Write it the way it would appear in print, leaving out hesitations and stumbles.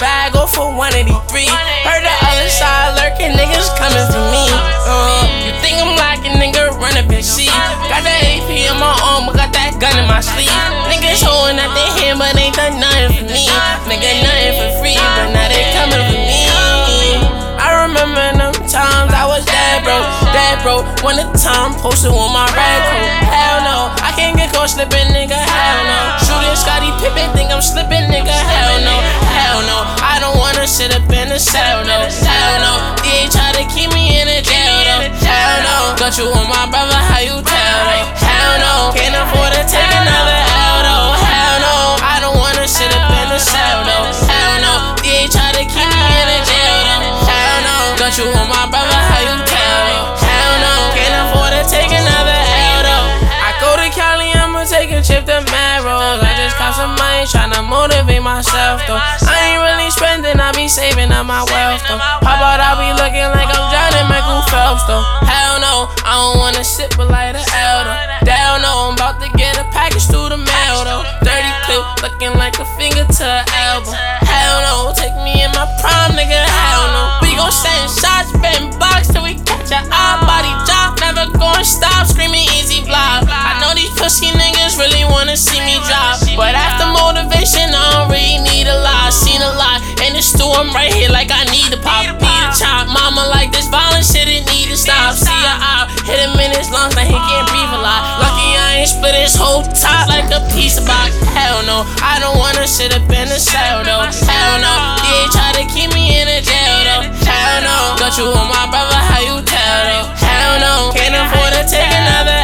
bag or for one of these three. Heard the other side lurking, niggas coming for me. You think I'm lacking, nigga, run up and see. Got that AP in my arm, but got that gun in my sleeve. Niggas holding at their hand, but ain't done nothing for me. Nigga, nothing for free, but now they coming for me. I remember them times I was dead broke. When the time posted on my red coat. Hell no, I can't get caught slipping, nigga, hell no. Shooting Scottie Pippen, think I'm slipping, nigga, hell no. I don't wanna sit up in the cell, no, hell no. They try to keep me in a jail, though, hell no. Got you on my brother, how you tell, though, hell no. Can't afford to take another L, though, hell no. I don't wanna sit up in the cell, though, hell no. They try to keep me in a jail, though, hell no. Got you on my brother, how you tell, though, hell no. Can't afford to take another L, though. I go to Cali, I'ma take a trip to Melrose. I just got some money, tryna motivate myself, though. I ain't really spending, I be saving up my wealth, though. How about I be looking like I'm drowning Michael Phelps, though? Hell no, I don't wanna sit but light a L, though. Hell no, I'm about to get a package through the mail, though. Dirty clip, looking like a finger to an elbow. Hell no, take me in my prime, nigga, hell no. We gon' send shots, bend box till we catch a eye body drop. Never gon' stop screaming easy block. I know these pussy niggas really wanna see me drop, but after motivation, I don't really need a lot. Seen a lot in the store, I'm right here like I need a pop. Need a chop, mama like this violent shit, it need to stop. See her out, hit him in his lungs like he can't breathe a lot. Lucky I ain't split his whole top like a piece of box. Hell no, I don't wanna sit up in the cell, though. Hell no, they try to keep me in a jail, though. Hell no, got you on my brother, how you tell, though. Hell no, can't afford to take another